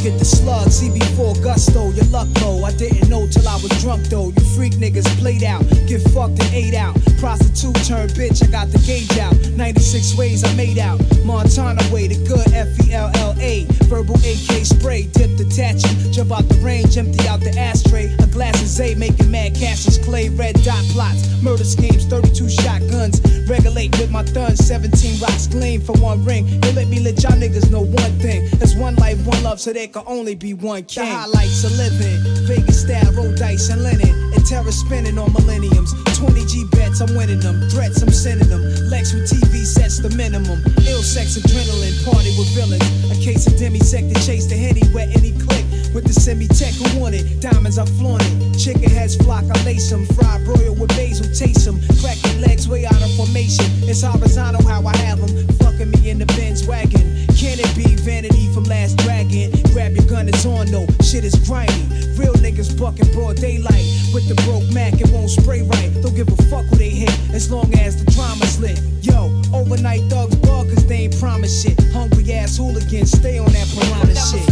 get the slug, CB4 gusto, your luck low. I didn't know till I was drunk though. You freak niggas played out, get fucked and ate out. Prostitute turned bitch, I got the gauge out. 96 ways I made out. Montana way, the good FELLA. Verbal AK spray, dip detaching. Jump out the range, empty out the ashtray. A glass of Zay making mad Cassius Clay. Red dot plots, murder schemes, 32 shotguns. Regulate with my thuns, 17 rocks gleam for one ring. They let me let y'all niggas know one thing. There's one life, one love, so there can only be one king. The highlights of living, Vegas style, roll dice and linen. And terror spinning on millenniums. 20 G bets, I'm winning them. Threats, I'm sending them. Lex with TV sets the minimum. Ill sex, adrenaline, party with villains. A case of demisec to chase the Henny, wet any click. With the semi-tech who want it. Diamonds, I flaunt it. Chicken heads flock, I lace them. Fried broil with basil, taste them. Crack your legs way out of formation. It's horizontal how I have them. Fucking me in the Benz wagon. Can it be vanity from Last Dragon? Grab your gun, it's on though. Shit is grimy. Real niggas bucking broad daylight. With the broke Mac, it won't spray right. Don't give a fuck who they hit, as long as the drama's lit. Yo, overnight thugs bug, cause they ain't promise shit. Hungry ass hooligans, stay on that piranha shit.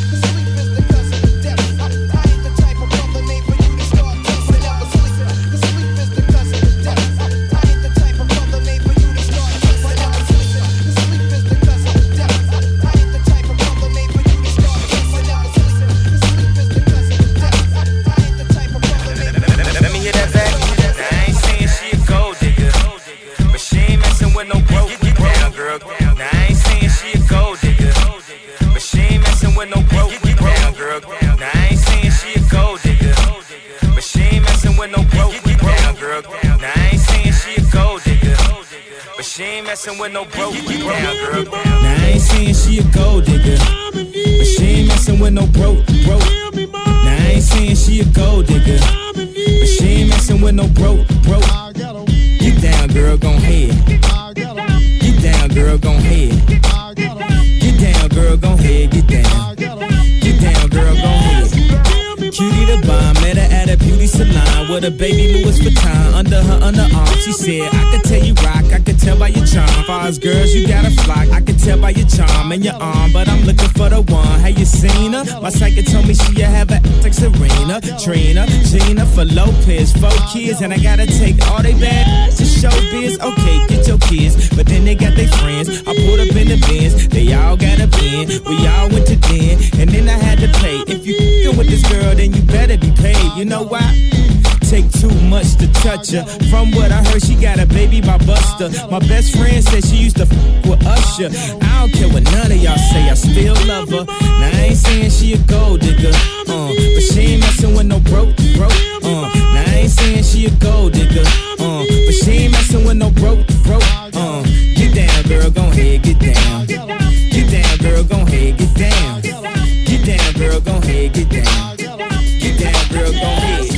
Messing with no broke down girl. Now I ain't saying she a gold digger, but she ain't messing with no broke. Now I ain't saying she a gold digger, but she ain't messing with no broke. Get down, girl, gon' head. Get down, girl, gon' head. Get down, girl, gon' head. Get down. Get down, girl, gon' head. Cutie the bomb, met her at a beauty salon with a baby Louis Vuitton under her underarm. She said, I could tell you rock, I could tell by your charm. Far as girls, you got a flock, I could tell by your charm and your arm. But I'm looking for the one, have you seen her? My psychic told me she have a like Serena, Trina, Gina for Lopez, 4 kids. And I gotta take all they bad to show biz. Okay, get your kids, but then they got their friends. I pulled up in the Benz, they all got a bin. We all went to den, and then I had to pay. If you f***ing with this girl, then you better be paid. You know why? Take too much to touch her. From what I heard, she got a baby by Buster. My best friend said she used to f*** with Usher. I don't care what none of y'all say, I still love her. Now I ain't saying she a gold digger, but she ain't messing with no broke. Now I ain't saying she a gold digger, but she ain't messing with no broke. Get down, girl, gon' head, get down. Get down, girl, gon' head, get down. Get down, girl, gon' head, get down. Get down, girl, gon' head.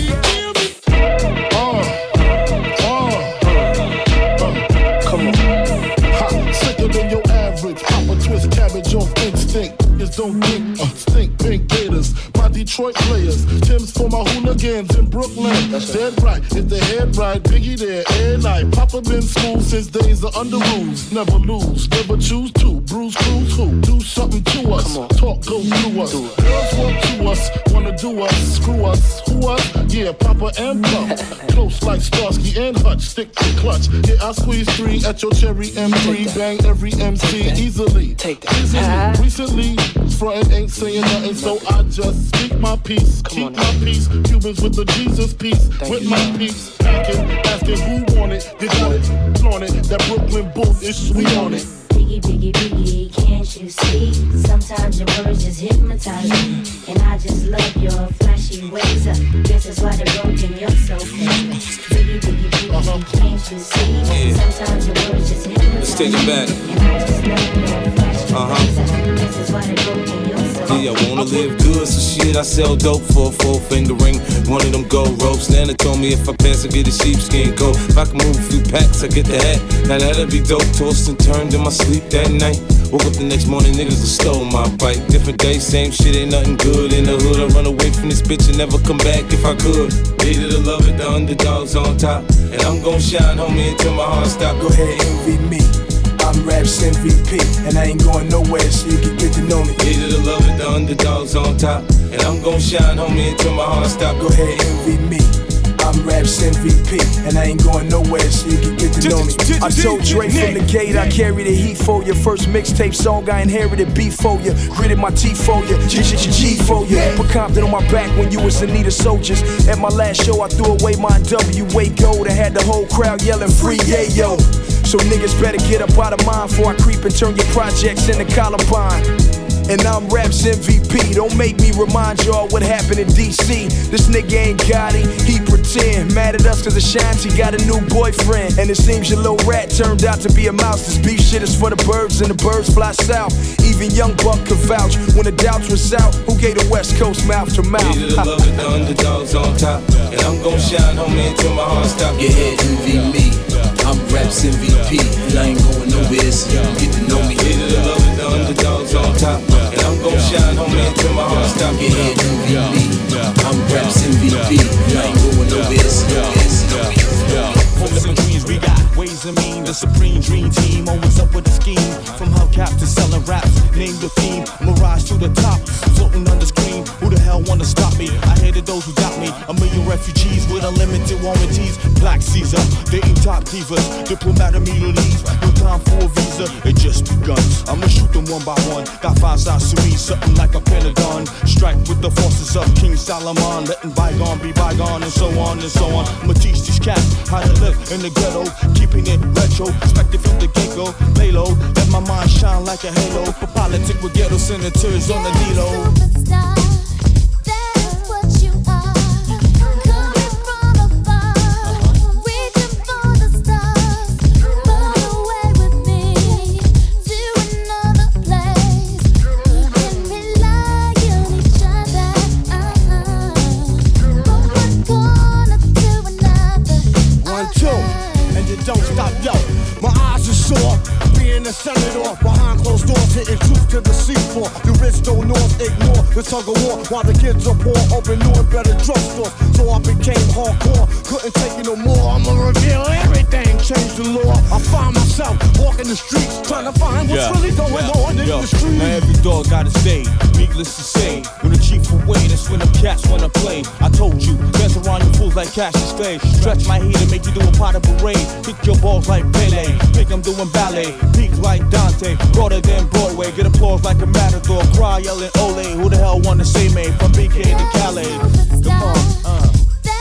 Come on. Hot, sicker than your average. Pop a twist cabbage off instinct. Just don't think, stink pink gators. My Detroit players. Tim's for my hooligans in Brooklyn. That's dead right. If the head right, Biggie there, air night. Papa been school since days of under rules. Never lose, never choose to. Bruise, cruise, who? Do something to us. Talk, go through us. Girls want to us, wanna do us. Screw us, who us? Yeah, Papa and Pump. Close like Starsky and Hutch. Stick to clutch. Yeah, I squeeze 3 at your cherry M3. Bang every MC easily. Take that. Recently, frontin' ain't saying nothing, so I just speak my peace. Keep my peace. Cubans with the Jesus peace. With my peace. Packing, asking who want it. You got it, flaunt it. That Brooklyn boom is sweet on it. Biggie, biggie, biggie, can't you see? Sometimes your words just hypnotize me. And I just love your flashy ways. Guess that's why they're broken, you're so famous. Biggie, biggie, biggie, can't you see? Sometimes your words just hypnotize me. Let's take it back. And I just love your flashy ways. Guess that's why they're broken, you're so famous. Yeah, I wanna live good, so shit, I sell dope for a 4-finger ring. One of them gold ropes. Nana told me if I pass, I get a sheepskin coat. If I can move a few packs, I get the hat. Now that'll be dope. Tossed and turned in my sleep that night. Woke up the next morning, niggas have stole my bike. Different day, same shit, ain't nothing good in the hood. I run away from this bitch and never come back if I could. Hated to love it, the underdogs on top. And I'm gon' shine, homie, until my heart stop. Go ahead, envy me. I'm Raps MVP, and I ain't going nowhere, so you can get to know me. Hated to love it, the underdogs on top. And I'm gon' shine, homie, until my heart stop. Go ahead, envy me. I'm Raps MVP, and I ain't going nowhere, so you can get to know me. I told Dre from the gate, I carry the heat for you. First mixtape song, I inherited beef for you. Gritted my teeth for you, G for you. Put Compton on my back when you was in need of soldiers. At my last show, I threw away my WA gold and had the whole crowd yelling free yayo. So niggas better get up out of mine before I creep and turn your projects into Columbine. And I'm Raps MVP, don't make me remind y'all what happened in DC. This nigga ain't got it, he pretend. Mad at us cause Ashanti got a new boyfriend. And it seems your little rat turned out to be a mouse. This beef shit is for the birds and the birds fly south. Even Young Buck could vouch when the doubts was out. Who gave the West Coast mouth to mouth? Hated to love it, the underdogs on top. And I'm gon' shine, homie, until my heart stop. Your head envy me, I'm Raps MVP. And I ain't going nowhere, so you can get to know me. Hated to love it, the underdogs on top. And I'm gon' shine, homie, until my heart stop. Your head envy me, I'm Raps MVP. And I ain't going nowhere, so you can get to know me. Hopes and dreams we got, ways and mean, the supreme dream team, always up with a scheme. From hubcap to selling raps, name the theme, mirage to the top, floating on the screen. Who the hell wanna stop me? I hated those who got me. A million refugees with unlimited warranties. Black Caesar, dating top divas, diplomat of Middle East. No time for a visa, it just begun. I'ma shoot them one by one. Got 5 sides to me, something like a pentagon. Strike with the forces of King Solomon, letting bygone be bygone, and so on and so on. I'ma teach these cats how to live in the ghetto, keeping it retro, expected from the get-go. Lay low, let my mind shine like a halo. For politics with ghetto senators on the D-Lo. Don't stop, yo. My eyes are sore. Being a senator behind closed doors, hitting truth to the seafloor. The rich don't north ignore the tug of war while the kids are poor, open new and better drugstores. So I became hardcore, couldn't take it no more. I'ma reveal everything, change the law. I find myself walking the streets, trying to find what's really going on in the streets. Now every dog gotta stay, needless to say. When the chief away, that's when the cats wanna play. I told you, dance around you fools like Cassius Clay. Stretch my heat and make you do a pot of parade. Kick your balls like Pele, think I'm doing ballet. Peak like Dante, broader than Broadway. Get applause like a matador, cry yelling ole. Who the hell wanna say me from BK to Calais? Come on,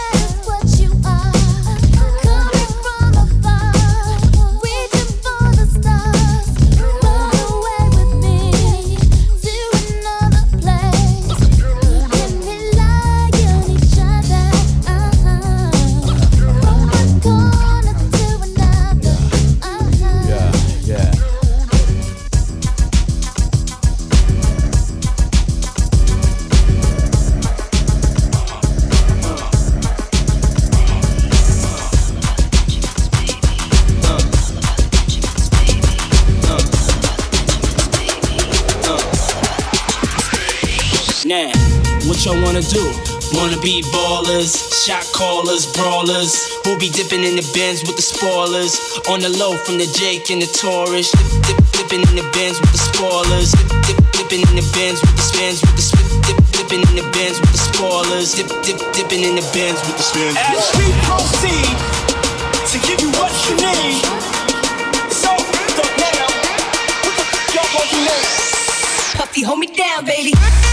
Now, what y'all wanna do? Wanna be ballers, shot callers, brawlers, who be dipping in the Benz with the spoilers, on the low from the Jake and the Taurus, dipping in the Benz with the spoilers, dipping in the Benz with the spins with the dipping in the Benz with the spoilers, dipping in the Benz with the spins. As we proceed to give you what you need, so don't now, what the f*** y'all gonna do next? Puffy, hold me down, baby.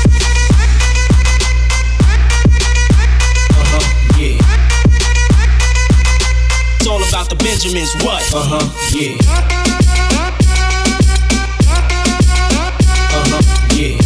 Yeah. It's all about the Benjamins, what? Yeah. Yeah.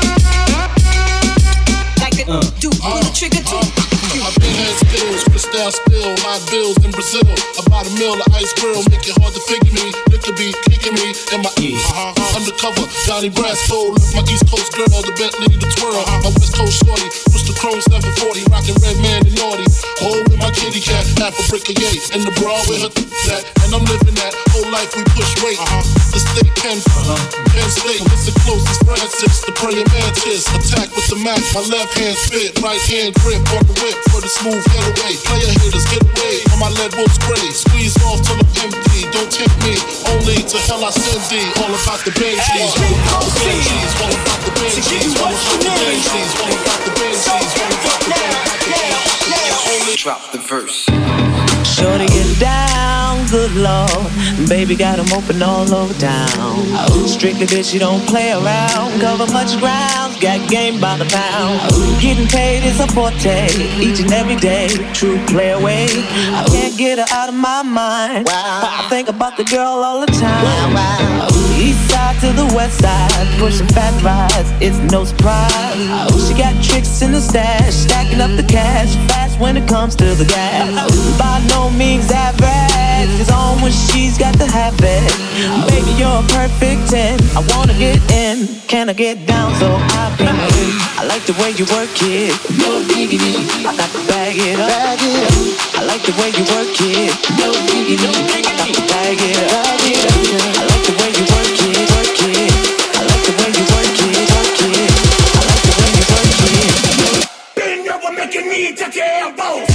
Like a do pull the trigger too. My big head skills, crystal spill, my bills in Brazil. About $1 million ice grill, make it hard to figure me. Liquor be kicking me in my undercover. Johnny Brasco, my East Coast girl, the Bentley, the twirl. My West Coast shorty, push the chrome 740, rockin' red man and naughty. Hole with my kitty cat, half a brick of yay. In the bra with her that, and I'm living that. Whole life we push weight. The state Penn State is the closest Francis. The praying mantis. Attack with the Mac. My left hand spit, right hand grip on the whip for the smooth getaway. Player haters get away on my lead wolf spray. Squeeze off till I'm empty. Don't tempt me. Only to hell I send thee. All about the Banshees. All about the Banshees. All about the Banshees. All about the Banshees. All about the Banshees. All about the Banshees. Drop the verse. Shorty get down, good lord. Baby got 'em open all over town. Strictly bitch, you don't play around. Cover much ground, got game by the pound. Getting paid is a forte, each and every day. True play away. I can't get her out of my mind. I think about the girl all the time. East side to the west side, pushing fat rides, it's no surprise. She got tricks in the stash, stacking up the cash fast when it comes to the gas. By no means average, it's on when she's got to have it. Baby, you're a perfect 10. I wanna get in, can I get down so I can win? I like the way you work it, no diggity. I got to bag it up, I like the way you work it, no diggity. I got to bag it up, I like the way you work it, work it. I like the way you work it, work it. I like the way you work it. Bend over, make your knee touch your elbows.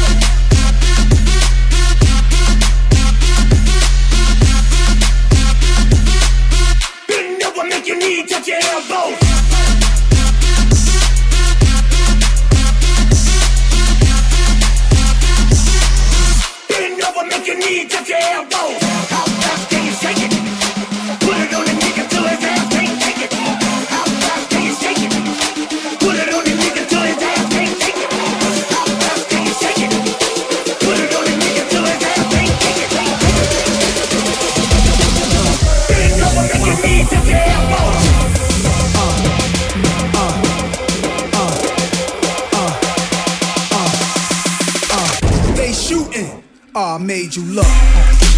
Make your knee touch your elbows. Bend over, make your knee touch your elbows. How fast can you shake it? Put it on the nigga till his ass can't take it. How fast can you shake it? Put it on the nigga till his ass can't take it. How fast can you shake it? Put it on the nigga till his ass can't take it. Bend over, make your knee touch your elbows. They shooting. I made you look.